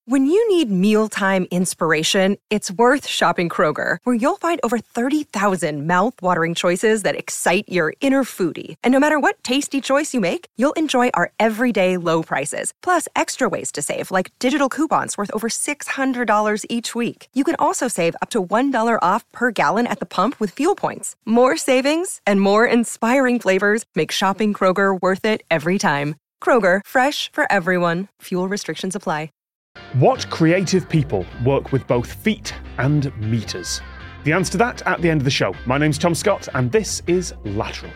When you need mealtime inspiration, it's worth shopping Kroger, where you'll find over 30,000 mouth-watering choices that excite your inner foodie. And no matter what tasty choice you make, you'll enjoy our everyday low prices, plus extra ways to save, like digital coupons worth over $600 each week. You can also save up to $1 off per gallon at the pump with fuel points. More savings and more inspiring flavors make shopping Kroger worth it every time. Kroger, fresh for everyone. Fuel restrictions apply. What creative people work with both feet and meters? The answer to that at the end of the show. My name's Tom Scott, and this is Lateral.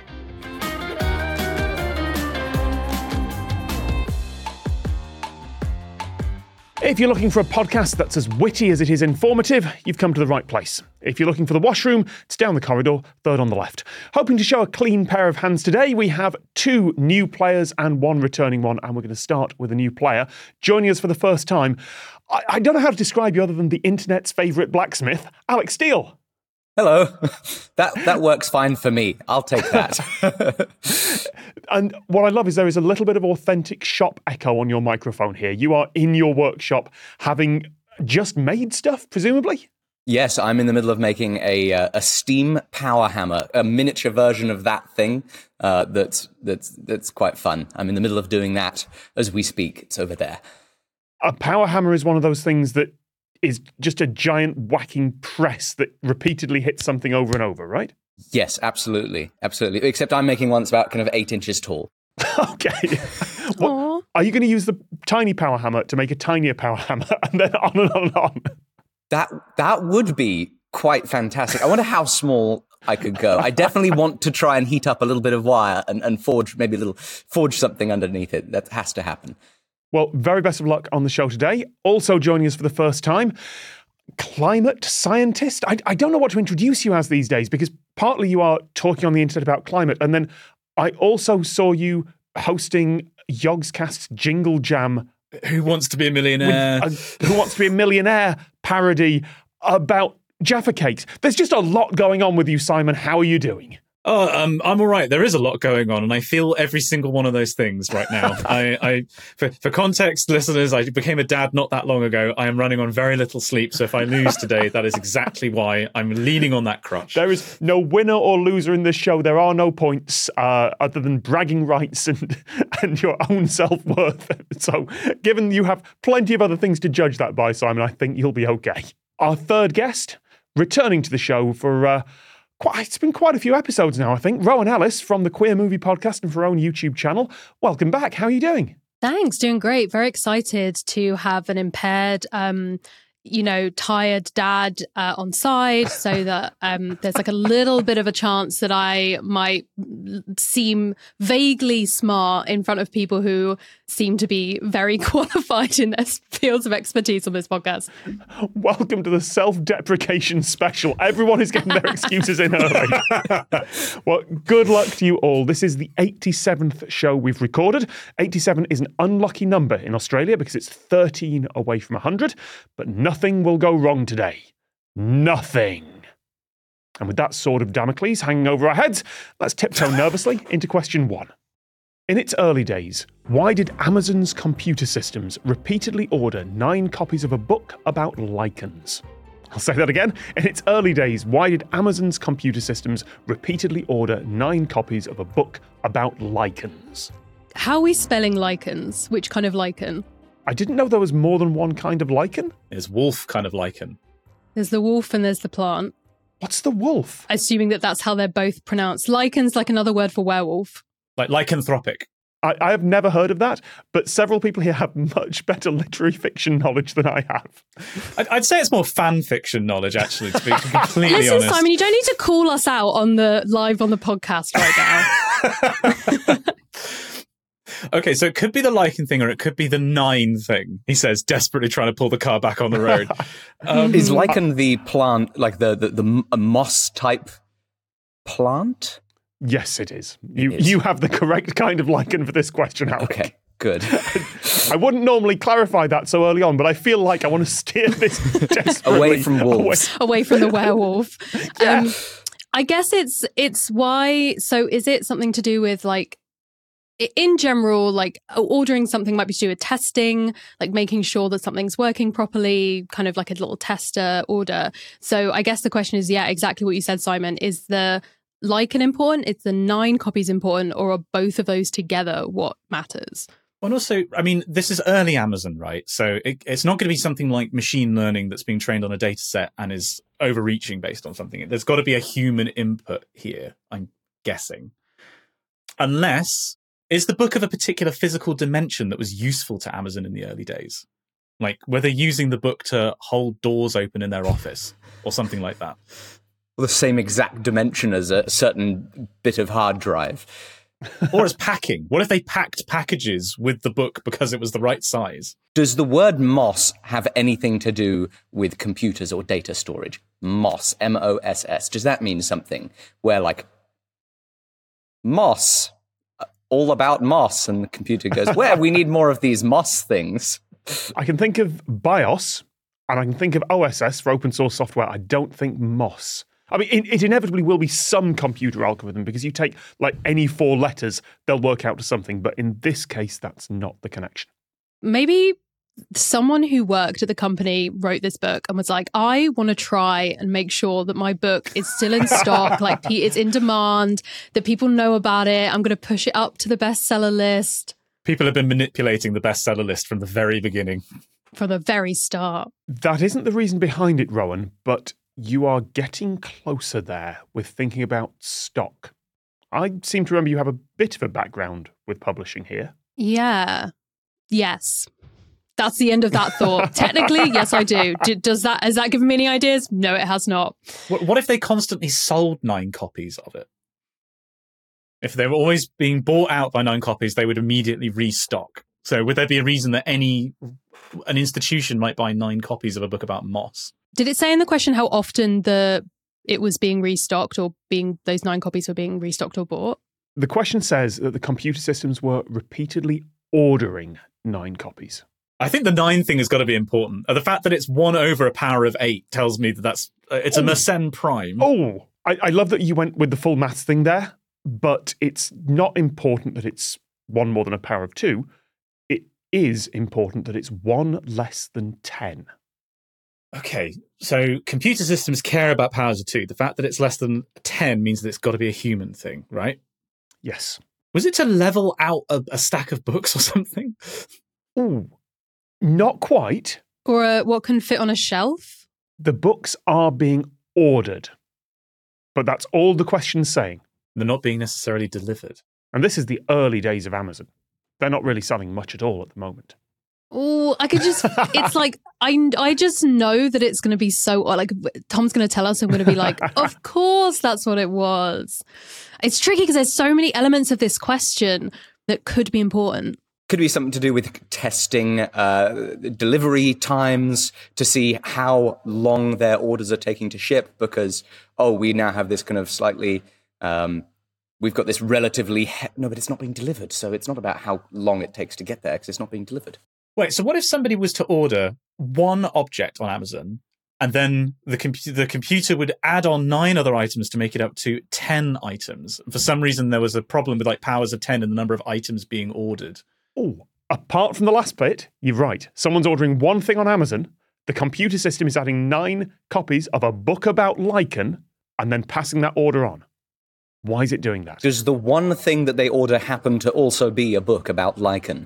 If you're looking for a podcast that's as witty as it is informative, you've come to the right place. If you're looking for the washroom, it's down the corridor, third on the left. Hoping to show a clean pair of hands today, we have 2 new players and 1 returning one, and we're going to start with a new player. Joining us for the first time, I don't know how to describe you other than the internet's favourite blacksmith, Alex Steele. Hello. That works fine for me. I'll take that. And what I love is there is a little bit of authentic shop echo on your microphone here. You are in your workshop having just made stuff, presumably? Yes, I'm in the middle of making a steam power hammer, a miniature version of that thing that's quite fun. I'm in the middle of doing that as we speak. It's over there. A power hammer is one of those things that is just a giant whacking press that repeatedly hits something over and over, right? Yes, absolutely. Absolutely. Except I'm making one that's about kind of 8 inches tall. Okay. What, are you going to use the tiny power hammer to make a tinier power hammer and then on and on and on? That would be quite fantastic. I wonder how small I could go. I definitely want to try and heat up a little bit of wire and forge something underneath it. That has to happen. Well, very best of luck on the show today. Also joining us for the first time, climate scientist. I don't know what to introduce you as these days, because partly you are talking on the internet about climate, and then I also saw you hosting Yogscast's Jingle Jam. Who Wants to Be a Millionaire? Who Wants to Be a Millionaire parody about Jaffa Cakes. There's just a lot going on with you, Simon. How are you doing? Oh, I'm all right. There is a lot going on, and I feel every single one of those things right now. For context, listeners, I became a dad not that long ago. I am running on very little sleep, so if I lose today, that is exactly why I'm leaning on that crutch. There is no winner or loser in this show. There are no points other than bragging rights and your own self-worth. So, given you have plenty of other things to judge that by, Simon, I think you'll be okay. Our third guest, returning to the show for... it's been quite a few episodes now, I think. Rowan Ellis from the Queer Movie Podcast and for her own YouTube channel. Welcome back. How are you doing? Thanks. Doing great. Very excited to have an impaired, tired dad on side, so that there's like a little bit of a chance that I might seem vaguely smart in front of people who seem to be very qualified in their fields of expertise on this podcast. Welcome to the self-deprecation special. Everyone is getting their excuses in early. Well, good luck to you all. This is the 87th show we've recorded. 87 is an unlucky number in Australia because it's 13 away from 100, but nothing will go wrong today. Nothing. And with that sword of Damocles hanging over our heads, let's tiptoe nervously into question 1. In its early days, why did Amazon's computer systems repeatedly order 9 copies of a book about lichens? I'll say that again. In its early days, why did Amazon's computer systems repeatedly order 9 copies of a book about lichens? How are we spelling lichens? Which kind of lichen? I didn't know there was more than one kind of lichen. There's wolf kind of lichen. There's the wolf and there's the plant. What's the wolf? Assuming that that's how they're both pronounced. Lichen's like another word for werewolf. Like lycanthropic. I have never heard of that, but several people here have much better literary fiction knowledge than I have. I'd say it's more fan fiction knowledge, actually, to be completely honest. Listen, Simon, you don't need to call us out on the live on the podcast right now. Okay, so it could be the lichen thing or it could be the 9 thing, he says, desperately trying to pull the car back on the road. Is lichen the plant, like the moss-type plant? Yes, it is. You have the correct kind of lichen for this question, Alec. Okay, good. I wouldn't normally clarify that so early on, but I feel like I want to steer this desperately away from wolves. Away from the werewolf. Yeah. I guess it's why... So is it something to do with, like, in general, like ordering something might be to do with testing, like making sure that something's working properly, kind of like a little tester order. So I guess the question is, yeah, exactly what you said, Simon. Is the Lycan important? Is the 9 copies important? Or are both of those together what matters? And also, I mean, this is early Amazon, right? So it's not going to be something like machine learning that's being trained on a data set and is overreaching based on something. There's got to be a human input here, I'm guessing. Unless, is the book of a particular physical dimension that was useful to Amazon in the early days? Like, were they using the book to hold doors open in their office or something like that? Well, the same exact dimension as a certain bit of hard drive. Or as packing. What if they packed packages with the book because it was the right size? Does the word MOS have anything to do with computers or data storage? MOS, M-O-S-S. Does that mean something where, like, MOS, all about MOS, and the computer goes, well, we need more of these MOS things? I can think of BIOS, and I can think of OSS for open source software. I don't think MOS. I mean, it inevitably will be some computer algorithm, because you take like any 4 letters, they'll work out to something. But in this case, that's not the connection. Maybe someone who worked at the company wrote this book and was like, I want to try and make sure that my book is still in stock, like it's in demand, that people know about it. I'm going to push it up to the bestseller list. People have been manipulating the bestseller list from the very beginning. From the very start. That isn't the reason behind it, Rowan, but you are getting closer there with thinking about stock. I seem to remember you have a bit of a background with publishing here. Yeah. Yes. That's the end of that thought. Technically, yes, I do. Has that given me any ideas? No, it has not. What if they constantly sold 9 copies of it? If they were always being bought out by 9 copies, they would immediately restock. So would there be a reason that an institution might buy 9 copies of a book about MOS? Did it say in the question how often it was being restocked, or those 9 copies were being restocked or bought? The question says that the computer systems were repeatedly ordering 9 copies. I think the 9 thing has got to be important. The fact that it's 1 over a power of 8 tells me that it's a Mersenne prime. Oh, I love that you went with the full maths thing there, but it's not important that it's 1 more than a power of 2. It is important that it's 1 less than 10. Okay, so computer systems care about powers of 2. The fact that it's less than 10 means that it's got to be a human thing, right? Yes. Was it to level out a stack of books or something? Ooh, not quite. Or what can fit on a shelf? The books are being ordered. But that's all the question's saying. They're not being necessarily delivered. And this is the early days of Amazon. They're not really selling much at all at the moment. Oh, I could just, it's like, I just know that it's going to be so, like, Tom's going to tell us, I'm going to be like, of course that's what it was. It's tricky because there's so many elements of this question that could be important. Could be something to do with testing delivery times to see how long their orders are taking to ship, because, we now have this kind of slightly, we've got this relatively, no, but it's not being delivered. So it's not about how long it takes to get there, because it's not being delivered. Wait, so what if somebody was to order 1 object on Amazon, and then the computer would add on 9 other items to make it up to 10 items? For some reason, there was a problem with like powers of 10 and the number of items being ordered. Oh, apart from the last bit, you're right. Someone's ordering 1 thing on Amazon. The computer system is adding 9 copies of a book about Lycan and then passing that order on. Why is it doing that? Does the 1 thing that they order happen to also be a book about Lycan?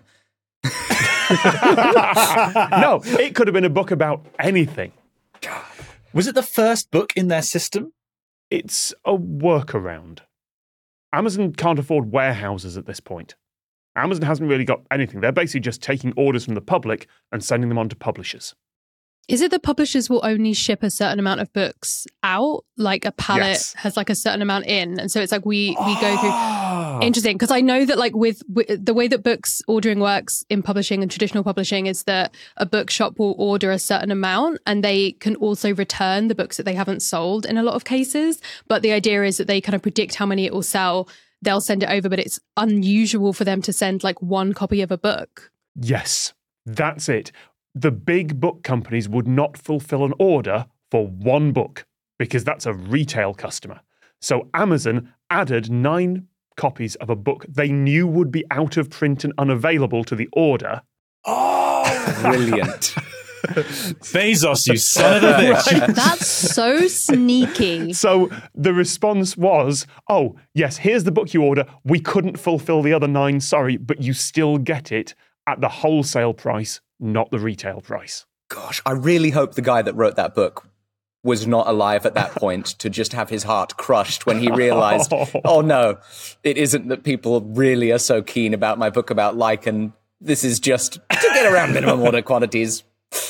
No, it could have been a book about anything. God. Was it the first book in their system? It's a workaround. Amazon can't afford warehouses at this point. Amazon hasn't really got anything. They're basically just taking orders from the public and sending them on to publishers. Is it that publishers will only ship a certain amount of books out? Like a pallet Yes. has like a certain amount in. And so it's like we go through. Interesting. Because I know that like with the way that books ordering works in publishing and traditional publishing is that a bookshop will order a certain amount and they can also return the books that they haven't sold in a lot of cases. But the idea is that they kind of predict how many it will sell. They'll send it over, but it's unusual for them to send like 1 copy of a book. Yes, that's it. The big book companies would not fulfill an order for 1 book because that's a retail customer. So Amazon added 9 copies of a book they knew would be out of print and unavailable to the order. Oh, brilliant. Bezos, you son of a bitch. That's so sneaky. So the response was, oh, yes, here's the book you order. We couldn't fulfill the other 9, sorry, but you still get it at the wholesale price, not the retail price. Gosh, I really hope the guy that wrote that book was not alive at that point to just have his heart crushed when he realized, oh no, it isn't that people really are so keen about my book about lichen. This is just to get around minimum order quantities.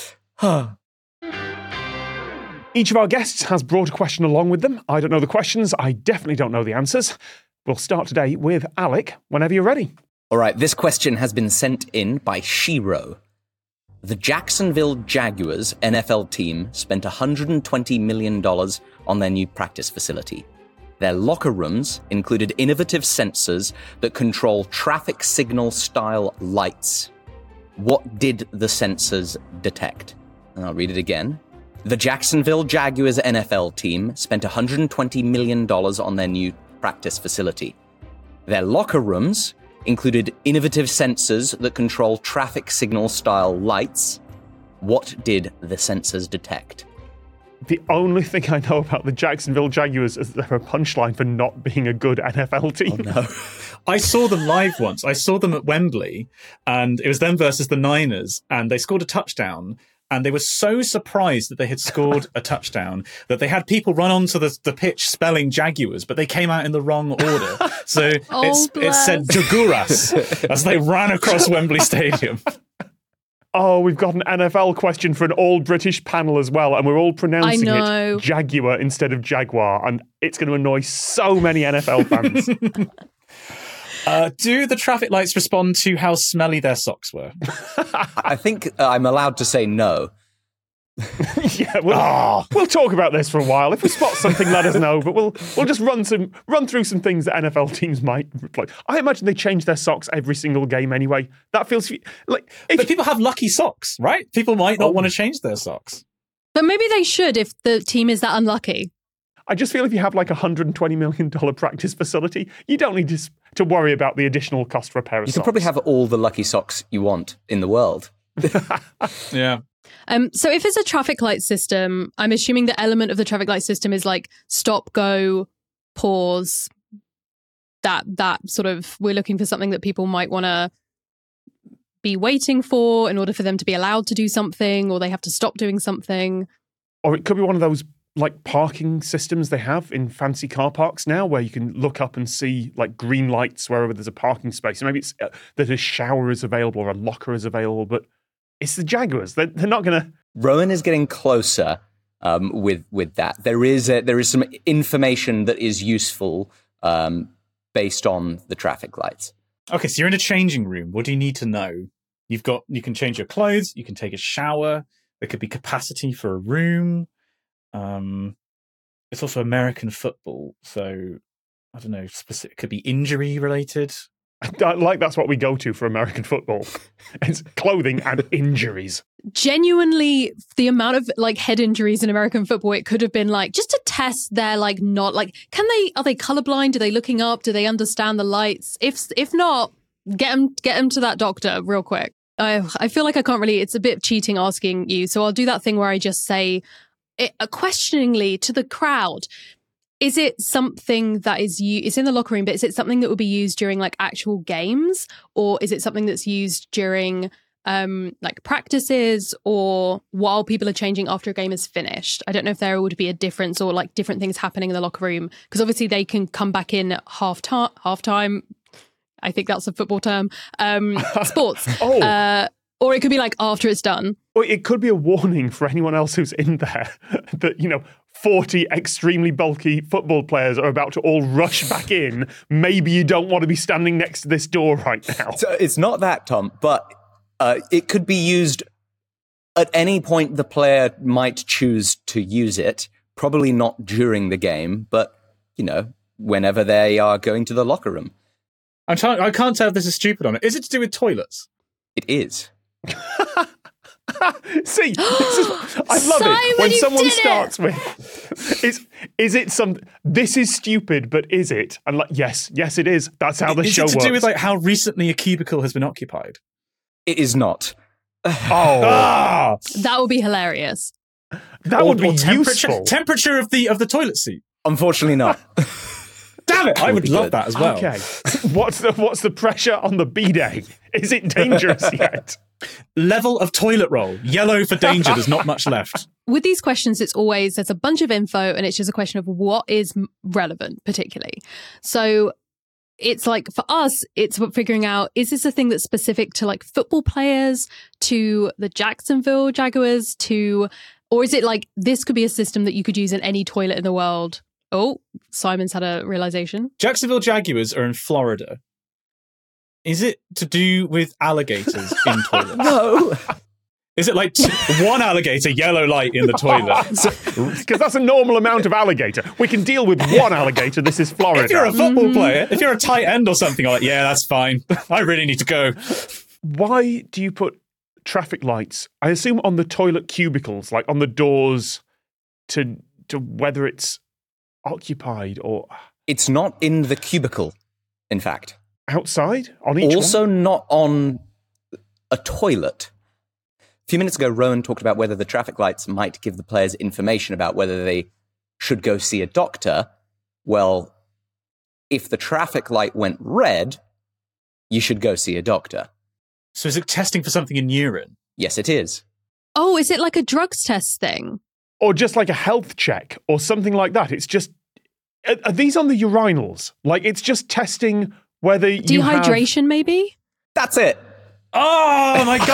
Each of our guests has brought a question along with them. I don't know the questions. I definitely don't know the answers. We'll start today with Alec, whenever you're ready. All right, this question has been sent in by Shiro. The Jacksonville Jaguars NFL team spent $120 million on their new practice facility. Their locker rooms included innovative sensors that control traffic signal-style lights. What did the sensors detect? And I'll read it again. The Jacksonville Jaguars NFL team spent $120 million on their new practice facility. Their locker rooms included innovative sensors that control traffic signal-style lights. What did the sensors detect? The only thing I know about the Jacksonville Jaguars is they're a punchline for not being a good NFL team. Oh, no. I saw them live once. I saw them at Wembley, and it was them versus the Niners, and they scored a touchdown. And they were so surprised that they had scored a touchdown that they had people run onto the pitch spelling Jaguars, but they came out in the wrong order. So it said Jaguars as they ran across Wembley Stadium. Oh, we've got an NFL question for an all-British panel as well, and we're all pronouncing it Jaguar instead of Jaguar, and it's going to annoy so many NFL fans. Do the traffic lights respond to how smelly their socks were? I think I'm allowed to say no. Yeah, we'll talk about this for a while. If we spot something, let us know. But we'll just run through some things that NFL teams might reply. I imagine they change their socks every single game anyway. That feels like. But people have lucky socks, right? People might not want to change their socks. But maybe they should if the team is that unlucky. I just feel if you have like a $120 million practice facility, you don't need to worry about the additional cost for a pair of socks. You can probably have all the lucky socks you want in the world. Yeah. So if it's a traffic light system, I'm assuming the element of the traffic light system is like stop, go, pause. That sort of, we're looking for something that people might want to be waiting for in order for them to be allowed to do something, or they have to stop doing something. Or it could be one of those like parking systems they have in fancy car parks now, where you can look up and see like green lights wherever there's a parking space. And maybe it's that a shower is available or a locker is available, but it's the Jaguars. They're not going to. Rowan is getting closer with that. There is some information that is useful based on the traffic lights. Okay, so you're in a changing room. What do you need to know? You can change your clothes. You can take a shower. There could be capacity for a room. It's also American football, so I don't know. It could be injury related. Like that's what we go to for American football. It's clothing and injuries. Genuinely, the amount of like head injuries in American football, it could have been like just to test their like not like are they colorblind? Are they looking up? Do they understand the lights? If not, get them to that doctor real quick. I feel like I can't really. It's a bit cheating asking you, so I'll do that thing where I just say questioningly to the crowd. Is it something that it's in the locker room, but is it something that would be used during like actual games, or is it something that's used during like practices or while people are changing after a game is finished? I don't know if there would be a difference or like different things happening in the locker room, because obviously they can come back in halftime. I think that's a football term. Sports. Or it could be like after it's done. Or it could be a warning for anyone else who's in there that, 40 extremely bulky football players are about to all rush back in. Maybe you don't want to be standing next to this door right now. So it's not that, Tom, but it could be used at any point the player might choose to use it. Probably not during the game, but, whenever they are going to the locker room. I can't tell if this is stupid or not. Is it to do with toilets? It is. See, I love Simon, it when you someone did it! starts with, is it some? This is stupid, but is it? And like, yes, it is. That's how the Is show it to works. do with like how recently a cubicle has been occupied? It is not. oh, That would be hilarious. that would be Or useful. temperature of the toilet seat. Unfortunately, not. Damn it! I would be love good. that as well. Okay, what's the pressure on the bidet? Is it dangerous yet? Level of toilet roll. Yellow for danger. There's not much left. With these questions, it's always, there's a bunch of info and it's just a question of what is relevant, particularly. So it's like, for us, it's about figuring out, is this a thing that's specific to like football players, to the Jacksonville Jaguars, or is it like, this could be a system that you could use in any toilet in the world? Oh, Simon's had a realization. Jacksonville Jaguars are in Florida. Is it to do with alligators in toilets? No. Is it like one alligator, yellow light in the toilet? Because that's a normal amount of alligator. We can deal with one alligator. This is Florida. If you're a football player, if you're a tight end or something, I'm like, yeah, that's fine. I really need to go. Why do you put traffic lights, I assume, on the toilet cubicles, like on the doors, to whether it's occupied or It's not in the cubicle, in fact. outside on each Also one? not on a toilet. A few minutes ago, Rowan talked about whether the traffic lights might give the players information about whether they should go see a doctor. Well, if the traffic light went red, you should go see a doctor. So is it testing for something in urine? Yes, it is. Oh, is it like a drugs test thing? Or just like a health check or something like that. It's just, are these on the urinals? Like, it's just testing whether you have... Dehydration, maybe? That's it. Oh my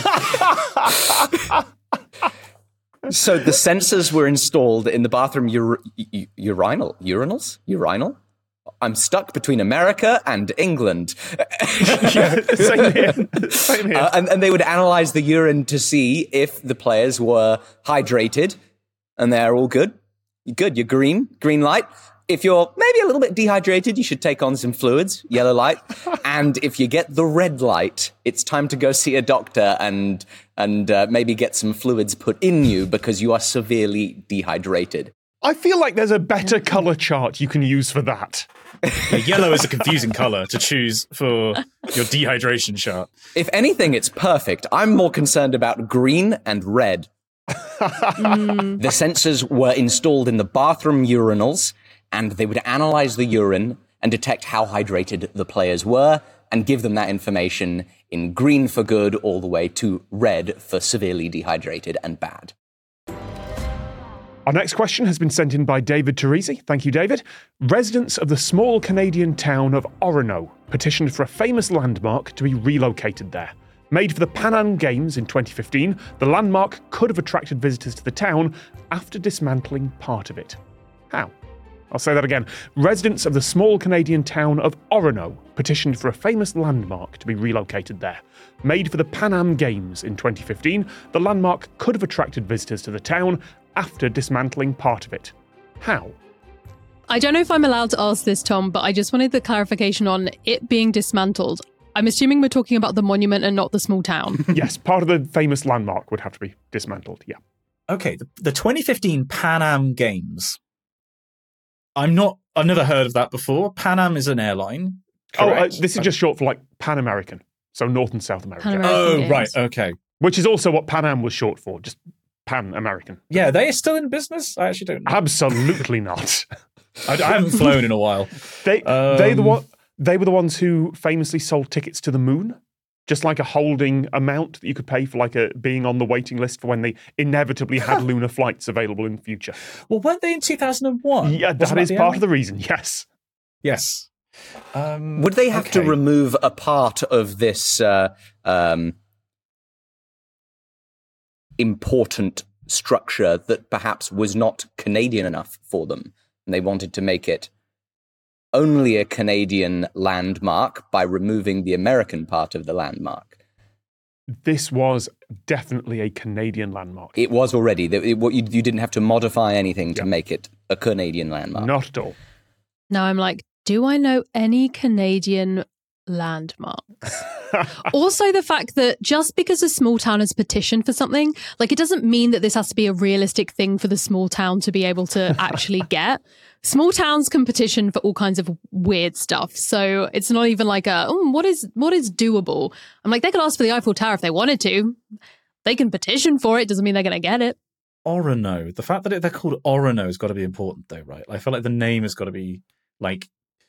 God! So the sensors were installed in the bathroom urinal? I'm stuck between America and England. Yeah, same here. Same here. And they would analyze the urine to see if the players were hydrated, and they're all good. You're good. You're green light. If you're maybe a little bit dehydrated, you should take on some fluids, yellow light. And if you get the red light, it's time to go see a doctor and maybe get some fluids put in you because you are severely dehydrated. I feel like there's a better colour chart you can use for that. Yellow is a confusing colour to choose for your dehydration chart. If anything, it's perfect. I'm more concerned about green and red. The sensors were installed in the bathroom urinals, and they would analyze the urine and detect how hydrated the players were and give them that information in green for good all the way to red for severely dehydrated and bad. Our next question has been sent in by David Teresi. Thank you, David. Residents of the small Canadian town of Orono petitioned for a famous landmark to be relocated there. Made for the Pan Am Games in 2015, the landmark could have attracted visitors to the town after dismantling part of it. How? I'll say that again. Residents of the small Canadian town of Orono petitioned for a famous landmark to be relocated there. Made for the Pan Am Games in 2015, the landmark could have attracted visitors to the town after dismantling part of it. How? I don't know if I'm allowed to ask this, Tom, but I just wanted the clarification on it being dismantled. I'm assuming we're talking about the monument and not the small town. Yes, part of the famous landmark would have to be dismantled, yeah. Okay, the 2015 Pan Am Games. I've never heard of that before. Pan Am is an airline. Correct? This is just short for like Pan American, so North and South America. Pan American Oh, Games. right, okay. Which is also what Pan Am was short for, just Pan American. Yeah, they are still in business? I actually don't know. Absolutely not. I haven't flown in a while. They were the ones who famously sold tickets to the moon, just like a holding amount that you could pay for like being on the waiting list for when they inevitably had lunar flights available in the future. Well, weren't they in 2001? Yeah, that is part of the reason, yes. Yes. Would they have to okay. remove a part of this important structure that perhaps was not Canadian enough for them, and they wanted to make it only a Canadian landmark by removing the American part of the landmark? This was definitely a Canadian landmark. It was already. You didn't have to modify anything to make it a Canadian landmark. Not at all. Now I'm like, do I know any Canadian landmarks. Also, the fact that just because a small town has petitioned for something, like, it doesn't mean that this has to be a realistic thing for the small town to be able to actually get. Small towns can petition for all kinds of weird stuff. So it's not even like what is doable? I'm like, they could ask for the Eiffel Tower if they wanted to. They can petition for it. Doesn't mean they're going to get it. Orono. The fact that they're called Orono has got to be important, though, right? I feel like the name has got to be like,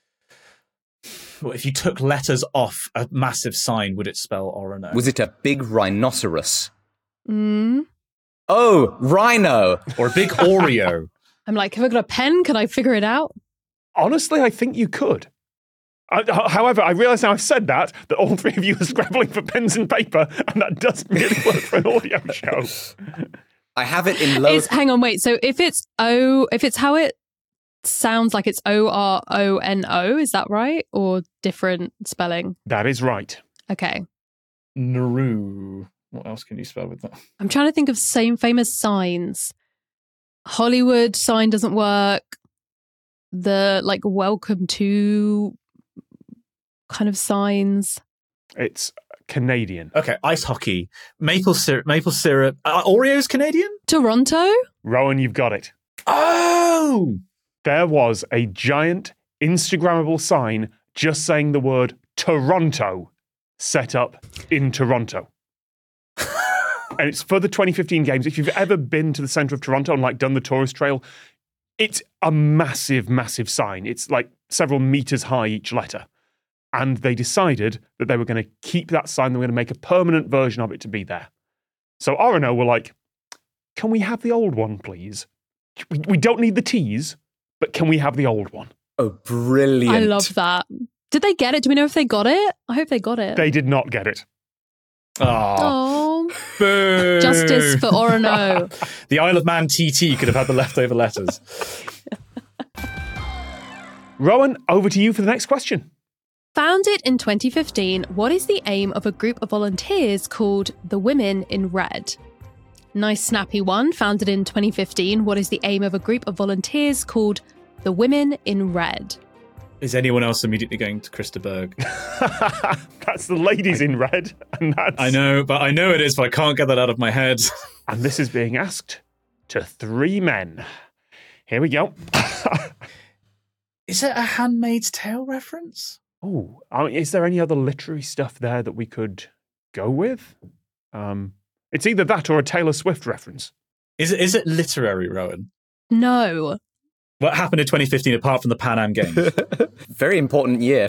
well, if you took letters off a massive sign, would it spell Orono? Was it a big rhinoceros? Mm. Oh, rhino. Or a big Oreo? I'm like, have I got a pen? Can I figure it out? Honestly, I think you could. However, I realise now I've said that all three of you are scrabbling for pens and paper, and that doesn't really work for an audio show. I have it in low... Hang on, wait. So if it's how it sounds, like it's Orono, is that right? Or different spelling? That is right. Okay. Nauru. What else can you spell with that? I'm trying to think of same famous signs. Hollywood sign doesn't work. The like welcome to kind of signs. It's Canadian. Okay, ice hockey, maple syrup. Oreo's Canadian? Toronto? Rowan, you've got it. Oh! There was a giant Instagrammable sign just saying the word Toronto set up in Toronto. And it's for the 2015 games. If you've ever been to the centre of Toronto and like done the tourist trail, it's a massive, massive sign. It's like several meters high each letter. And they decided that they were going to keep that sign. They were going to make a permanent version of it to be there. So Orono were like, can we have the old one, please? We don't need the T's, but can we have the old one? Oh, brilliant. I love that. Did they get it? Do we know if they got it? I hope they got it. They did not get it. Oh. Oh. Boo. Justice for Orono. The Isle of Man TT could have had the leftover letters. Rowan, over to you for the next question. Founded in 2015, what is the aim of a group of volunteers called the Women in Red? Nice snappy one. Founded in 2015, what is the aim of a group of volunteers called the Women in Red? Is anyone else immediately going to Krista Berg? That's the ladies in red. And that's... I know it is, but I can't get that out of my head. And this is being asked to 3 men. Here we go. Is it a Handmaid's Tale reference? Oh, is there any other literary stuff there that we could go with? It's either that or a Taylor Swift reference. Is it literary, Rowan? No. What happened in 2015 apart from the Pan Am Games? Very important year.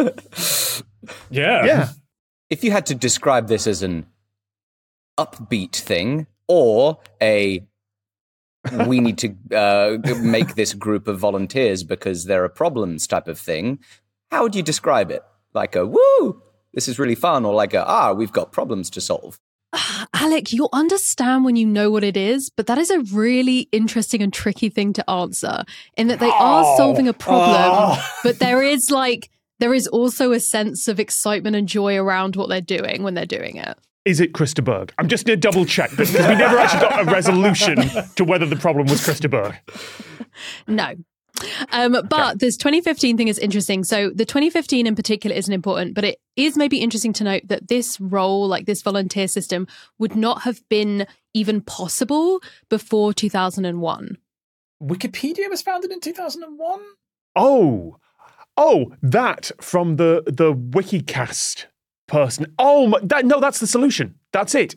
Yeah. If you had to describe this as an upbeat thing or a we need to make this group of volunteers because there are problems type of thing, how would you describe it? Like a woo, this is really fun, or like we've got problems to solve? Alec, you'll understand when you know what it is, but that is a really interesting and tricky thing to answer in that they are solving a problem, but there is also a sense of excitement and joy around what they're doing when they're doing it. Is it Krista Berg? I'm just going to double check this because we never actually got a resolution to whether the problem was Krista Berg. No. But this 2015 thing is interesting. So the 2015 in particular isn't important, but it is maybe interesting to note that this role, like this volunteer system, would not have been even possible before 2001. Wikipedia was founded in 2001? Oh, that from the Wikicast person. That's the solution. That's it.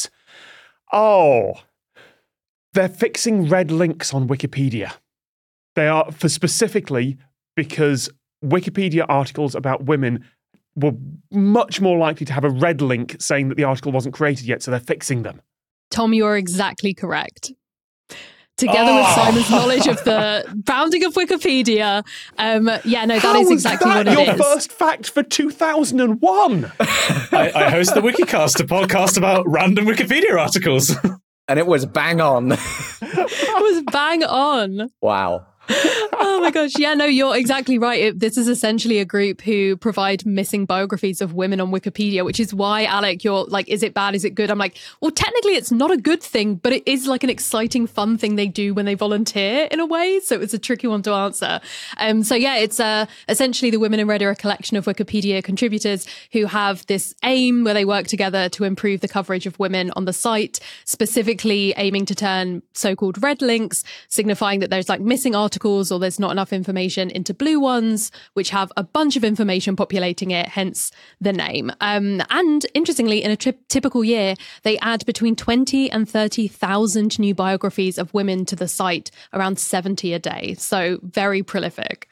They're fixing red links on Wikipedia. They are specifically because Wikipedia articles about women were much more likely to have a red link saying that the article wasn't created yet, so they're fixing them. Tom, you are exactly correct. Together with Simon's knowledge of the founding of Wikipedia, that is exactly what it is. Your first fact for 2001. I host the Wikicast, a podcast about random Wikipedia articles. And it was bang on. It was bang on. Wow. Oh my gosh. Yeah, no, you're exactly right. This is essentially a group who provide missing biographies of women on Wikipedia, which is why, Alec, you're like, is it bad? Is it good? I'm like, well, technically it's not a good thing, but it is like an exciting, fun thing they do when they volunteer in a way. So it's a tricky one to answer. So yeah, it's essentially the Women in Red are a collection of Wikipedia contributors who have this aim where they work together to improve the coverage of women on the site, specifically aiming to turn so-called red links, signifying that there's like missing articles or there's not enough information, into blue ones, which have a bunch of information populating it, hence the name. And interestingly, in a typical year, they add between 20 and 30,000 new biographies of women to the site, around 70 a day. So very prolific.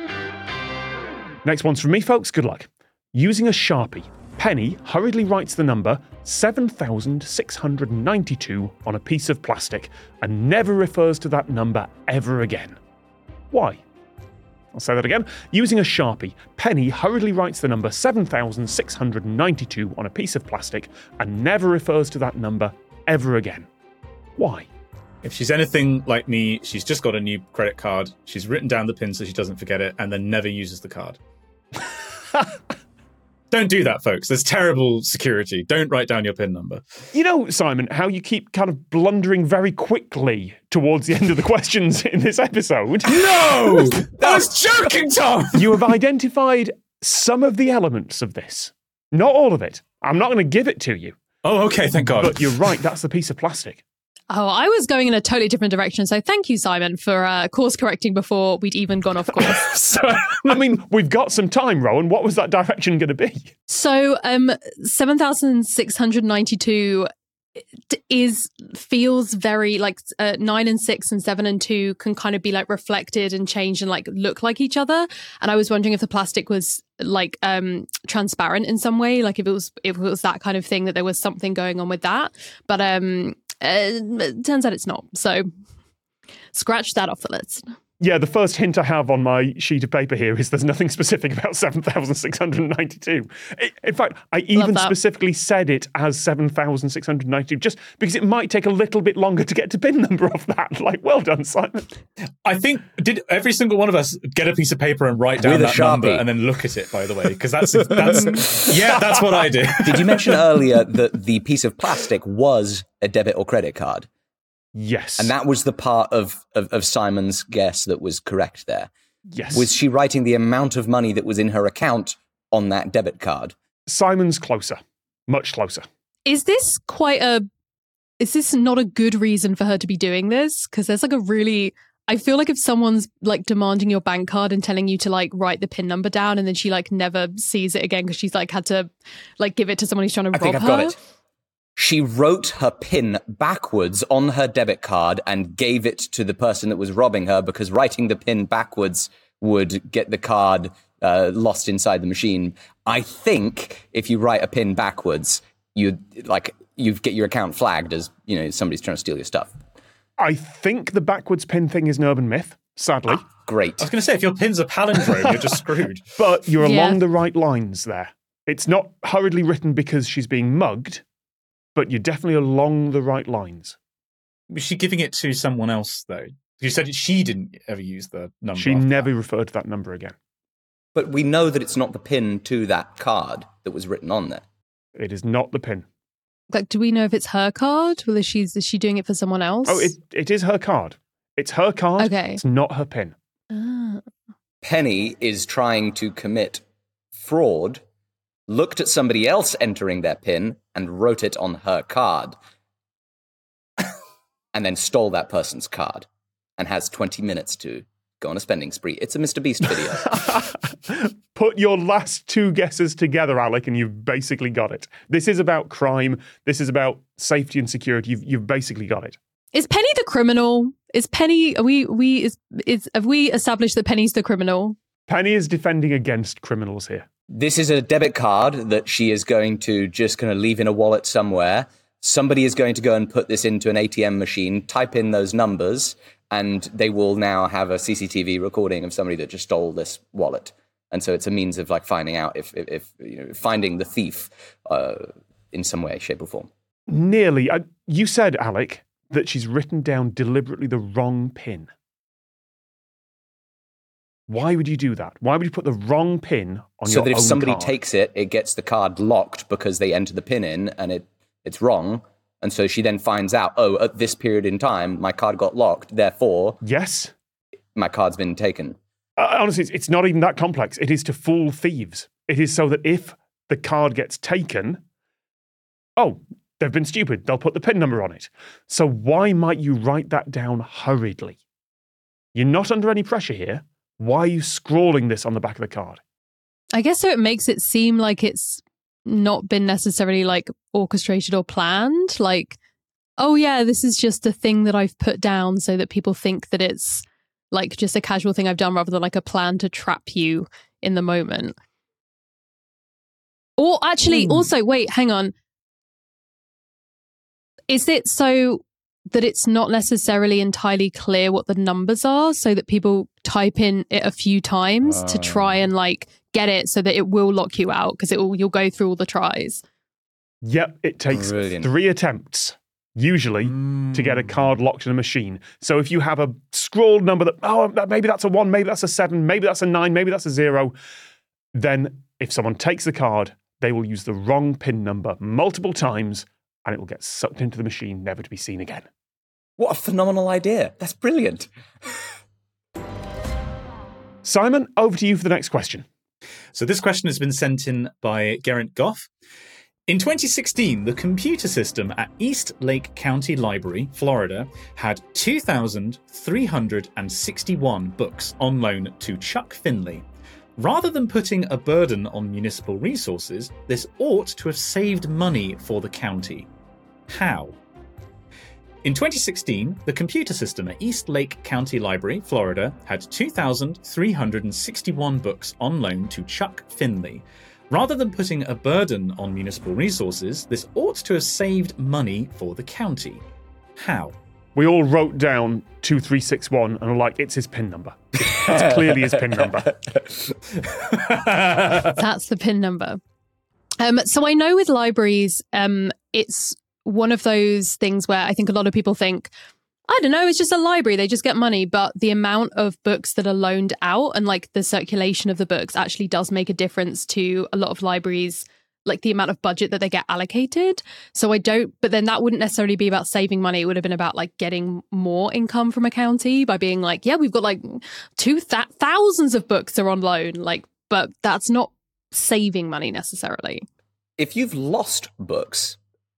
Next one's from me, folks. Good luck. Using a Sharpie, Penny hurriedly writes the number 7,692 on a piece of plastic and never refers to that number ever again. Why? I'll say that again. Using a Sharpie, Penny hurriedly writes the number 7,692 on a piece of plastic and never refers to that number ever again. Why? If she's anything like me, she's just got a new credit card. She's written down the PIN so she doesn't forget it and then never uses the card. Don't do that, folks. There's terrible security. Don't write down your PIN number. You know, Simon, how you keep kind of blundering very quickly towards the end of the questions in this episode? No! I was joking, Tom! You have identified some of the elements of this. Not all of it. I'm not going to give it to you. Oh, okay, thank God. But you're right, that's the piece of plastic. Oh, I was going in a totally different direction. So thank you, Simon, for course correcting before we'd even gone off course. So, I mean, we've got some time, Rowan. What was that direction going to be? So 7,692 feels very like 9 and 6 and 7 and 2 can kind of be like reflected and changed and like look like each other. And I was wondering if the plastic was like transparent in some way, like if it was that kind of thing, that there was something going on with that. But it turns out it's not. So scratch that off the list. Yeah, the first hint I have on my sheet of paper here is there's nothing specific about 7,692. In fact, I even specifically said it as 7,692 just because it might take a little bit longer to get to bin number of that. Like, well done, Simon. I think, did every single one of us get a piece of paper and write down that number and then look at it, by the way? Because that's what I did. Did you mention earlier that the piece of plastic was a debit or credit card? Yes. And that was the part of Simon's guess that was correct there. Yes. Was she writing the amount of money that was in her account on that debit card? Simon's closer. Much closer. Is this not a good reason for her to be doing this? Because there's like I feel like if someone's like demanding your bank card and telling you to like write the PIN number down and then she like never sees it again because she's like had to like give it to someone who's trying to rob her. I think I've got it. She wrote her PIN backwards on her debit card and gave it to the person that was robbing her because writing the PIN backwards would get the card lost inside the machine. I think if you write a PIN backwards, you get your account flagged as, somebody's trying to steal your stuff. I think the backwards PIN thing is an urban myth, sadly. Great. I was going to say, if your PIN's a palindrome, you're just screwed. But you're along the right lines there. It's not hurriedly written because she's being mugged, but you're definitely along the right lines. Was she giving it to someone else, though? You said she didn't ever use the number. She never referred to that number again. But we know that it's not the PIN to that card that was written on there. It is not the PIN. Like, do we know if it's her card? Or is she doing it for someone else? Oh, it is her card. It's her card. Okay. It's not her PIN. Ah. Penny is trying to commit fraud, looked at somebody else entering their PIN and wrote it on her card, and then stole that person's card and has 20 minutes to go on a spending spree. It's a Mr. Beast video. Put your last two guesses together, Alec, and you've basically got it. This is about crime. This is about safety and security. You've basically got it. Is Penny the criminal? Is Penny? Have we established that Penny's the criminal? Penny is defending against criminals here. This is a debit card that she is going to just kind of leave in a wallet somewhere. Somebody is going to go and put this into an ATM machine, type in those numbers, and they will now have a CCTV recording of somebody that just stole this wallet. And so it's a means of like finding out if finding the thief in some way, shape, or form. Nearly. You said, Alec, that she's written down deliberately the wrong PIN. Why would you do that? Why would you put the wrong pin on your So own that if somebody card? takes it, it gets the card locked because they enter the pin in and it's wrong. And so she then finds out, oh, at this period in time, my card got locked. Therefore, Yes. my card's been taken. Honestly, it's not even that complex. It is to fool thieves. It is so that if the card gets taken, oh, they've been stupid. They'll put the pin number on it. So why might you write that down hurriedly? You're not under any pressure here. Why are you scrawling this on the back of the card? I guess so it makes it seem like it's not been necessarily like orchestrated or planned. Like, oh yeah, this is just a thing that I've put down so that people think that it's like just a casual thing I've done rather than like a plan to trap you in the moment. Or actually, also, wait, hang on. Is it so that it's not necessarily entirely clear what the numbers are so that people type in it a few times to try and like get it so that it will lock you out because you'll go through all the tries? Yep, it takes Brilliant. 3 attempts, usually, to get a card locked in a machine. So if you have a scrawled number maybe that's a 1, maybe that's a 7, maybe that's a 9, maybe that's a 0, then if someone takes the card, they will use the wrong pin number multiple times and it will get sucked into the machine, never to be seen again. What a phenomenal idea. That's brilliant. Simon, over to you for the next question. So this question has been sent in by Geraint Goff. In 2016, the computer system at East Lake County Library, Florida, had 2,361 books on loan to Chuck Finley. Rather than putting a burden on municipal resources, this ought to have saved money for the county. How? In 2016, the computer system at East Lake County Library, Florida, had 2,361 books on loan to Chuck Finley. Rather than putting a burden on municipal resources, this ought to have saved money for the county. How? We all wrote down 2361 and were like, it's his PIN number. That's clearly his PIN number. That's the PIN number. So I know with libraries, it's one of those things where I think a lot of people think, I don't know, it's just a library, they just get money. But the amount of books that are loaned out and like the circulation of the books actually does make a difference to a lot of libraries, like the amount of budget that they get allocated. So but then that wouldn't necessarily be about saving money. It would have been about like getting more income from a county by being like, yeah, we've got like thousands of books are on loan. Like, but that's not saving money necessarily. If you've lost books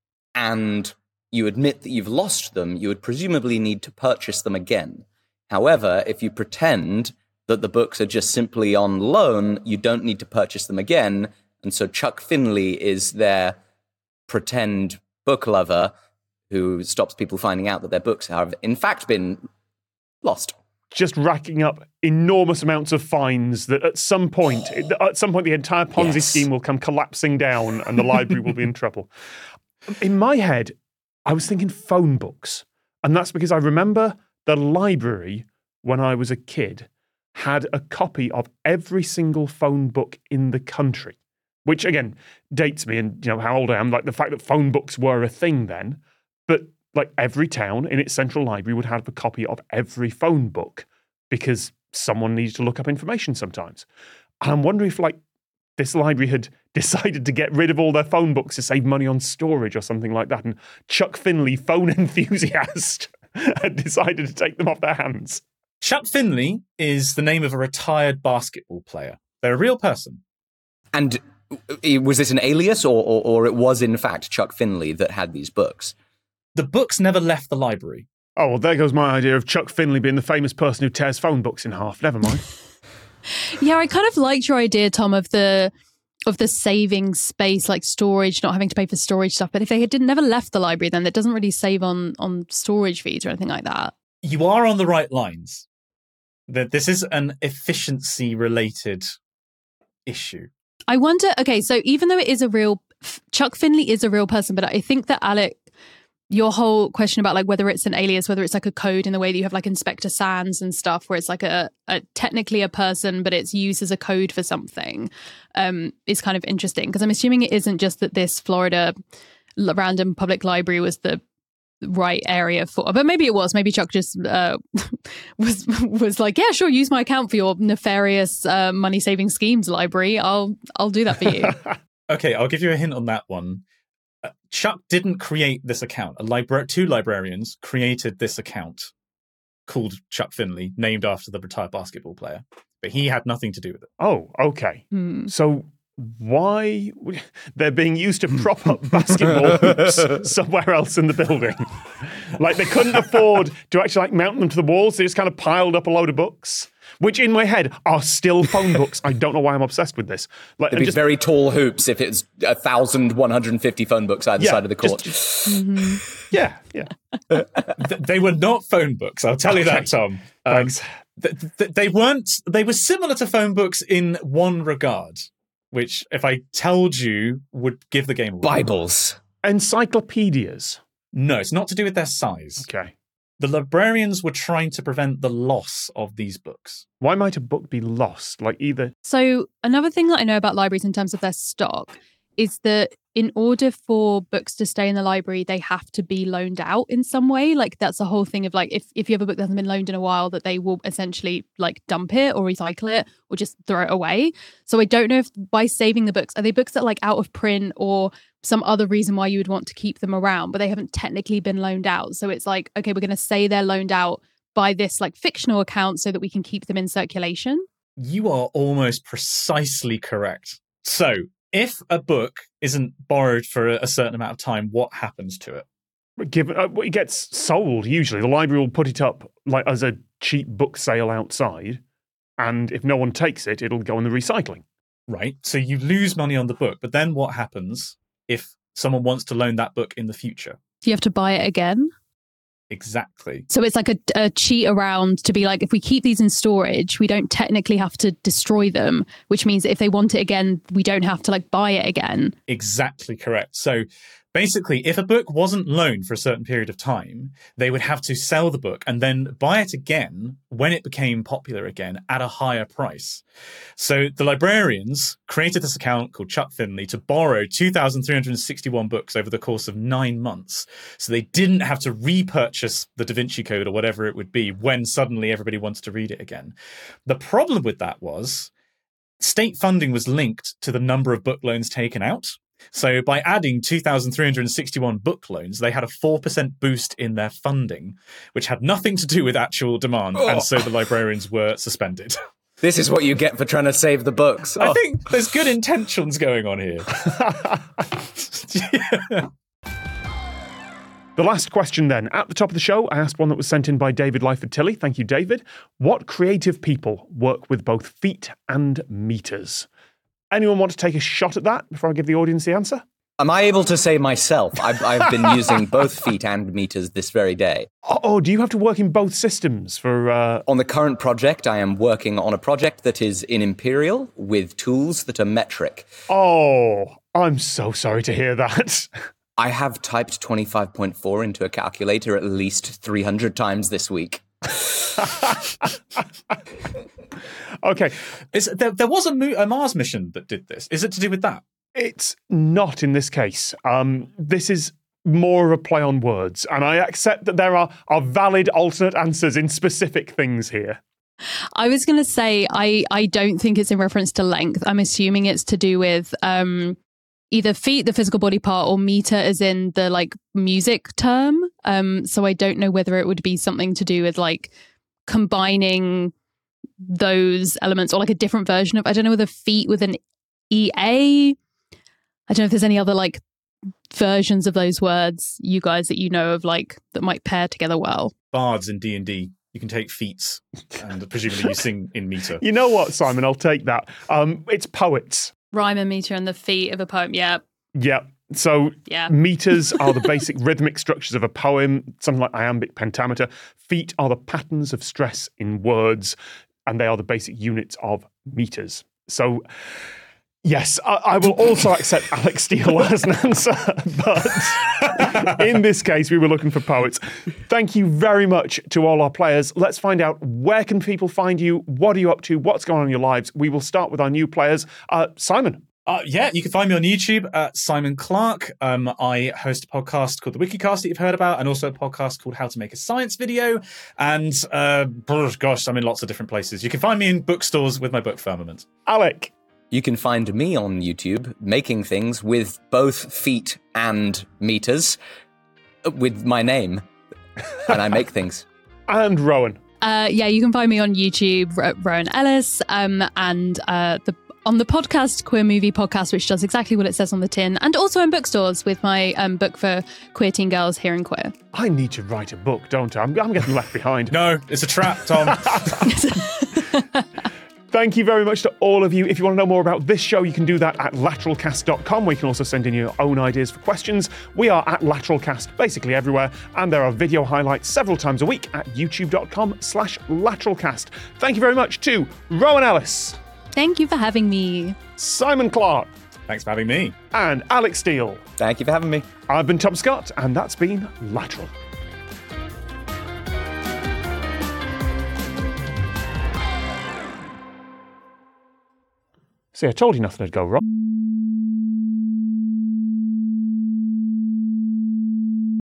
and you admit that you've lost them, you would presumably need to purchase them again. However, if you pretend that the books are just simply on loan, you don't need to purchase them again. And so Chuck Finley is their pretend book lover who stops people finding out that their books have in fact been lost. Just racking up enormous amounts of fines that at some point the entire Ponzi scheme will come collapsing down and the library will be in trouble. In my head, I was thinking phone books. And that's because I remember the library, when I was a kid, had a copy of every single phone book in the country, which, again, dates me and, you know, how old I am, like the fact that phone books were a thing then. But, like, every town in its central library would have a copy of every phone book because someone needs to look up information sometimes. And I'm wondering if, like, this library had decided to get rid of all their phone books to save money on storage or something like that. And Chuck Finley, phone enthusiast, had decided to take them off their hands. Chuck Finley is the name of a retired basketball player. They're a real person. And was this an alias or it was in fact Chuck Finley that had these books? The books never left the library. Oh, well, there goes my idea of Chuck Finley being the famous person who tears phone books in half. Never mind. Yeah, I kind of liked your idea, Tom, of the saving space, like storage, not having to pay for storage stuff. But if they never left the library, then that doesn't really save on storage fees or anything like that. You are on the right lines. That this is an efficiency-related issue. I wonder, okay, so even though it is Chuck Finley is a real person, but I think that Alec, your whole question about like whether it's an alias, whether it's like a code in the way that you have like Inspector Sands and stuff, where it's like a technically a person, but it's used as a code for something, is kind of interesting. Because I'm assuming it isn't just that this Florida random public library was the right area for. But maybe it was. Maybe Chuck just was like, yeah, sure, use my account for your nefarious money saving schemes library. I'll do that for you. Okay, I'll give you a hint on that one. Chuck didn't create this account. Two librarians created this account called Chuck Finley, named after the retired basketball player. But he had nothing to do with it. Oh, okay. So why they're being used to prop up basketball hoops somewhere else in the building? Like they couldn't afford to actually like mount them to the walls. They just kind of piled up a load of books, which in my head are still phone books. I don't know why I'm obsessed with this. Like, It'd be very tall hoops if it's 1,150 phone books either side of the court. Yeah. They were not phone books, I'll tell you that, Tom. Thanks. They weren't. They were similar to phone books in one regard, which, if I told you, would give the game away. Bibles. Encyclopedias. No, it's not to do with their size. Okay. The librarians were trying to prevent the loss of these books. Why might a book be lost? Like either... So another thing that I know about libraries in terms of their stock is that in order for books to stay in the library, they have to be loaned out in some way. Like that's the whole thing of like, if you have a book that hasn't been loaned in a while, that they will essentially like dump it or recycle it or just throw it away. So I don't know if by saving the books, are they books that are like out of print or some other reason why you would want to keep them around, but they haven't technically been loaned out. So it's like, okay, we're going to say they're loaned out by this like fictional account so that we can keep them in circulation. You are almost precisely correct. So if a book isn't borrowed for a certain amount of time, what happens to it? It gets sold, usually. The library will put it up like as a cheap book sale outside, and if no one takes it, it'll go in the recycling. Right. So you lose money on the book, but then what happens if someone wants to loan that book in the future? Do you have to buy it again? Exactly. So it's like a cheat around to be like, if we keep these in storage, we don't technically have to destroy them, which means that if they want it again, we don't have to like buy it again. Exactly correct. So basically, if a book wasn't loaned for a certain period of time, they would have to sell the book and then buy it again when it became popular again at a higher price. So the librarians created this account called Chuck Finley to borrow 2,361 books over the course of 9 months. So they didn't have to repurchase the Da Vinci Code or whatever it would be when suddenly everybody wants to read it again. The problem with that was state funding was linked to the number of book loans taken out. So by adding 2,361 book loans, they had a 4% boost in their funding, which had nothing to do with actual demand. Oh. And so the librarians were suspended. This is what you get for trying to save the books. I think there's good intentions going on here. Yeah. The last question then. At the top of the show, I asked one that was sent in by David Lyford-Tilley. Thank you, David. What creative people work with both feet and meters? Anyone want to take a shot at that before I give the audience the answer? Am I able to say myself? I've been using both feet and meters this very day. Oh, do you have to work in both systems for... On the current project, I am working on a project that is in Imperial with tools that are metric. Oh, I'm so sorry to hear that. I have typed 25.4 into a calculator at least 300 times this week. Okay. There was a Mars mission that did this. Is it to do with that? It's not in this case. This is more of a play on words, and I accept that there are valid alternate answers in specific things here. I was going to say, I don't think it's in reference to length. I'm assuming it's to do with either feet, the physical body part, or meter as in the like music term. So I don't know whether it would be something to do with like combining those elements or like a different version of, I don't know, whether feet with an EA. I don't know if there's any other like versions of those words, you guys, that you know of, like that might pair together well. Bards in D&D, you can take feats and presumably you sing in meter. You know what, Simon? I'll take that. It's poets. Rhyme and meter and the feet of a poem. Yeah. Yeah. So yeah. Meters are the basic rhythmic structures of a poem, something like iambic pentameter. Feet are the patterns of stress in words, and they are the basic units of meters. So, yes, I will also accept Alex Steele as an answer, but in this case, we were looking for poets. Thank you very much to all our players. Let's find out, where can people find you? What are you up to? What's going on in your lives? We will start with our new players. Simon. Yeah, you can find me on YouTube at Simon Clark. I host a podcast called The Wikicast that you've heard about, and also a podcast called How to Make a Science Video. And gosh, I'm in lots of different places. You can find me in bookstores with my book Firmament. Alec. You can find me on YouTube making things with both feet and meters with my name, and I make things. And Rowan. Yeah, you can find me on YouTube, Rowan Ellis, and on the podcast Queer Movie Podcast, which does exactly what it says on the tin, and also in bookstores with my book for queer teen girls, Hearing Queer. I need to write a book, don't I? I'm getting left behind. No, it's a trap, Tom. Thank you very much to all of you. If you want to know more about this show, you can do that at lateralcast.com, where you can also send in your own ideas for questions. We are at Lateralcast basically everywhere, and there are video highlights several times a week at youtube.com/lateralcast. Thank you very much to Rowan Ellis. Thank you for having me. Simon Clark. Thanks for having me. And Alex Steele. Thank you for having me. I've been Tom Scott, and that's been Lateral. See, I told you nothing would go wrong.